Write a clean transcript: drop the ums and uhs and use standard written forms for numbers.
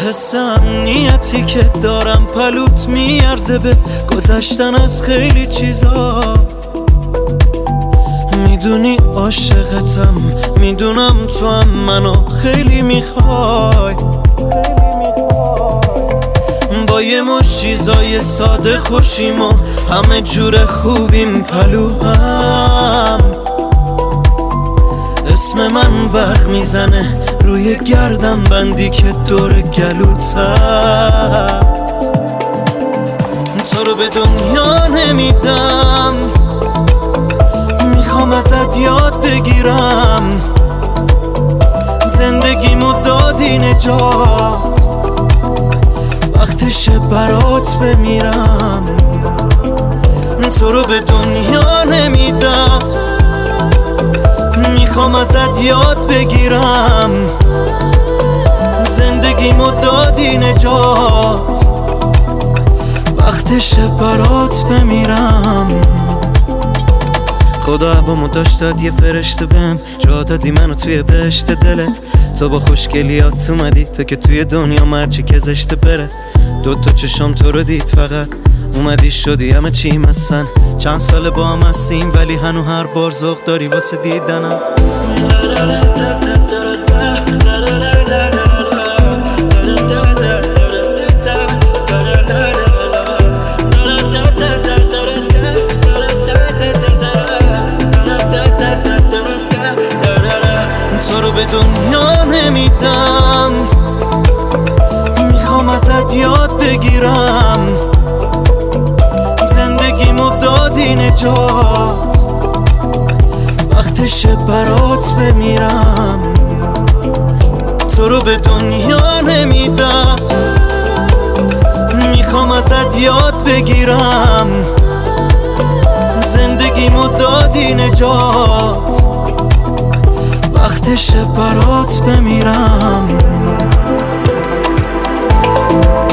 حس امنیتی که دارم پلوت میارزه به گذشتن از خیلی چیزا. میدونی عاشقتم، میدونم تو هم منو خیلی میخوای. با یه مش چیزای ساده خوشیم و همه جور خوبیم پلوهم. اسم من برق میزنه روی گردن بندی که دور گلوت هست. تو رو به دنیا نمیدم، میخوام ازت یاد بگیرم. زندگیمو دادی نجات، وقتشه برات بمیرم. تو رو به دنیا نمیدم، میخوام ازت یاد بگیرم. زندگیمو دادی نجات، وقتشه برات بمیرم. خدا هوامو داشت داد یه فرشته بهم، جا دادی منو توی بهشت دلت. تو با خوشگلیات اومدی، تو که توی دنیا مرچی که زشته بره. دوتا چشام تو رو دید فقط اومدی شدی همه چیم هستن. چند ساله با هم هستیم ولی هنو هر بار ذوق داری واسه دیدنم. تو رو به دنیا نمیدم، میخوام ازت یاد بگیرم. زندگیمو دادی نجات، وقتشه برات بمیرم. تو رو به دنیا نمیدم، میخوام ازت یاد بگیرم. زندگیمو دادی نجات، وقتشه برات بمیرم.